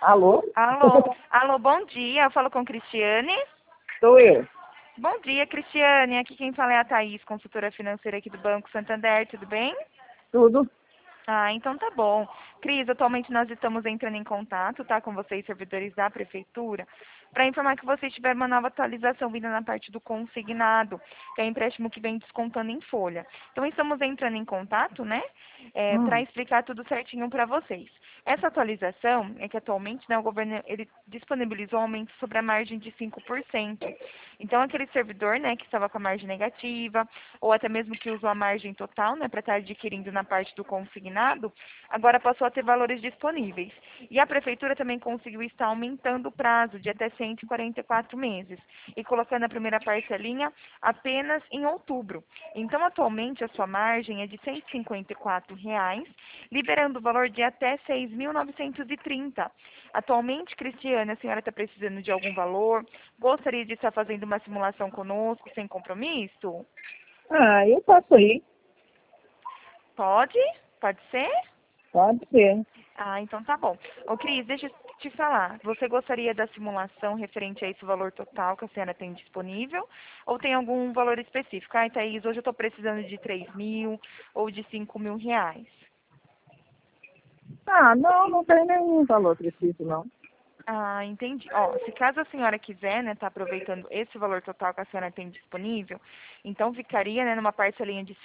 Alô? Alô, bom dia. Eu falo com Cristiane. Sou eu. Bom dia, Cristiane. Aqui quem fala é a Thaís, consultora financeira aqui do Banco Santander. Tudo bem? Tudo? Ah, então tá bom. Cris, atualmente nós estamos entrando em contato, tá, com vocês, servidores da Prefeitura, para informar que vocês tiveram uma nova atualização vinda na parte do consignado, que é o empréstimo que vem descontando em folha. Então estamos entrando em contato, né, para explicar tudo certinho para vocês. Essa atualização é que atualmente, né, o governo ele disponibilizou um aumento sobre a margem de 5%. Então aquele servidor, né, que estava com a margem negativa, ou até mesmo que usou a margem total, né, para estar adquirindo na parte do consignado, agora passou a ter valores disponíveis. E a Prefeitura também conseguiu estar aumentando o prazo de até 144 meses e colocando a primeira parcelinha apenas em outubro. Então, atualmente, a sua margem é de R$ 154, liberando o valor de até 6.930. Atualmente, Cristiane, a senhora está precisando de algum valor? Gostaria de estar fazendo uma simulação conosco, sem compromisso? Eu posso ir. Pode? Pode ser? Pode ser. Ah, então tá bom. Ô, Cris, deixa eu te falar. Você gostaria da simulação referente a esse valor total que a senhora tem disponível? Ou tem algum valor específico? Ah, Thaís, hoje eu estou precisando de 3.000 ou de 5.000 reais. Não tem nenhum valor preciso, não. Ah, entendi. Ó, se caso a senhora quiser, né, tá aproveitando esse valor total que a senhora tem disponível, então ficaria, né, numa parcelinha de R$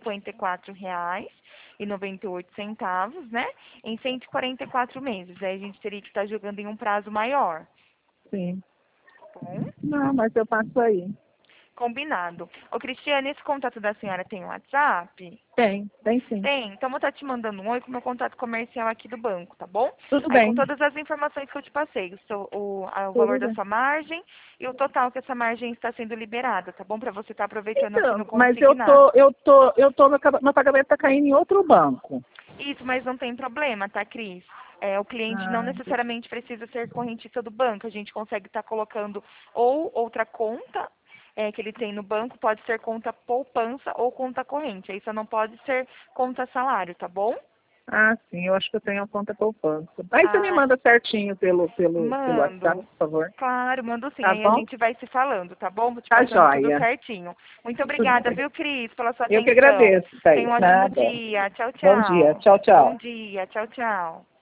154,98, né, em 144 meses. Aí a gente teria que estar jogando em um prazo maior. Sim. Tá bom? Não, mas eu passo aí. Combinado. Ô, Cristiane, esse contato da senhora tem WhatsApp? Tem sim. Tem, então vou estar te mandando um oi com o meu contato comercial aqui do banco, tá bom? Tudo Aí com bem. todas as informações que eu te passei, o valor Tudo da bem. sua margem e o total que essa margem está sendo liberada, tá bom? Para você estar aproveitando aqui no Então, mas consignado. meu pagamento está caindo em outro banco. Isso, mas não tem problema, tá, Cris? É, o cliente não necessariamente precisa ser correntista do banco. A gente consegue estar colocando ou outra conta que ele tem no banco, pode ser conta poupança ou conta corrente. Aí só não pode ser conta salário, tá bom? Sim, eu acho que eu tenho a conta poupança. Aí você me Ah, manda certinho pelo WhatsApp, mando. por favor. Claro, mando sim. Tá Aí a bom? gente vai se falando, tá bom? Vou te Tá passando tudo joia. certinho. Muito Tudo obrigada, bem. viu, Cris, pela sua Eu que atenção. agradeço, Tenha Thaís. um ótimo Nada. dia. Tchau, Bom dia. tchau. Tchau, Bom tchau. dia. Tchau, tchau.